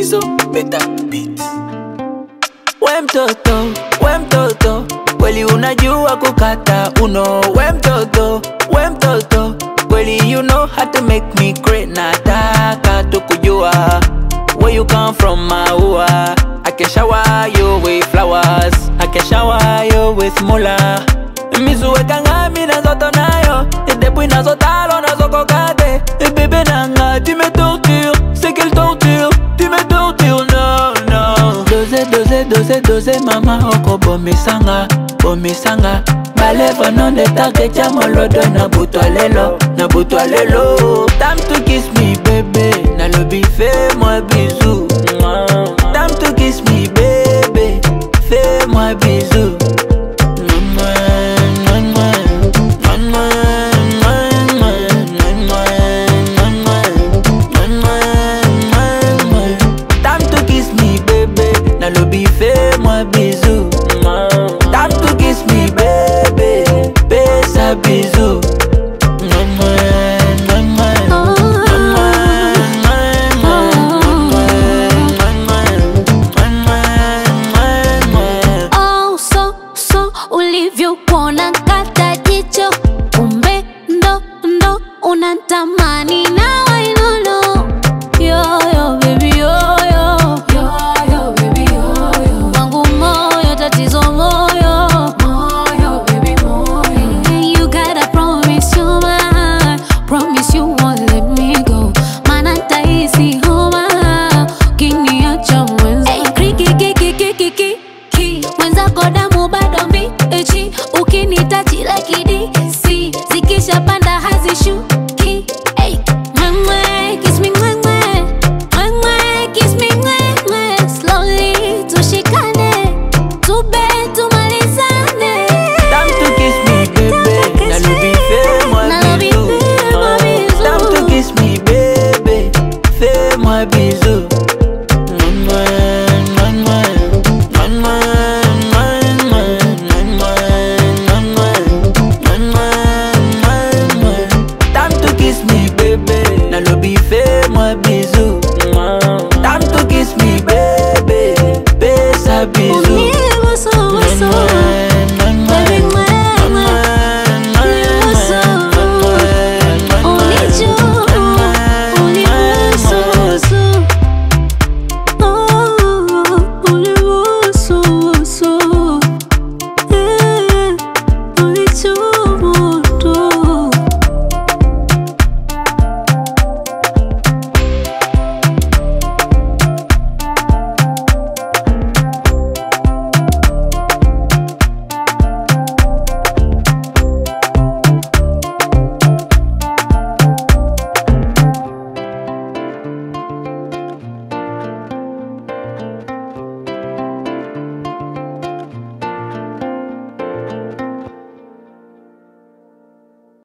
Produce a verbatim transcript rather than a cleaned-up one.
Bizo, better beat. We mtoto, we mtoto, kweli unajua kukata uno. We mtoto, we mtoto, kweli you know how to make me cry. Nataka tukujua where you come from, maua. I can shower you with flowers, I can shower you with mula. Mizuweka ngami na zoto nayo, Debu inazo talo na zoko kate. Bebe nanga, tu me tortures, c'est quelle torture, tu me tortures, no, no. Dose, dose, dose, dose, mama oko bomisanga, bomisanga. Baleva non de take chamolodo na butwa lelo, na butwa lelo. Time to kiss me, baby, na lobi fais-moi bisou. Time to kiss me, baby, fais-moi bisou. Lobi fais-moi bisou. Time to kiss me, baby, fais-ça bisou. Oh, so, so, ulivyo kuona kata jicho. Kumbe, ndo, ndo, unatamani na wainono. Yo, yo, baby, yo, yo. Yo, yo, baby, yo, yo. Wangu moyo, tatizo moyo. Moyo, baby, moyo. Hey, you gotta promise you mine. Promise you won't let me go. Mana nitahisi homa ukiniacha mwenza. Hey, kriki, kiki, kiki, kiki. Mwenzako damu bado mbichi. Ukinitachi like D C. Zikisha panda hazishuki.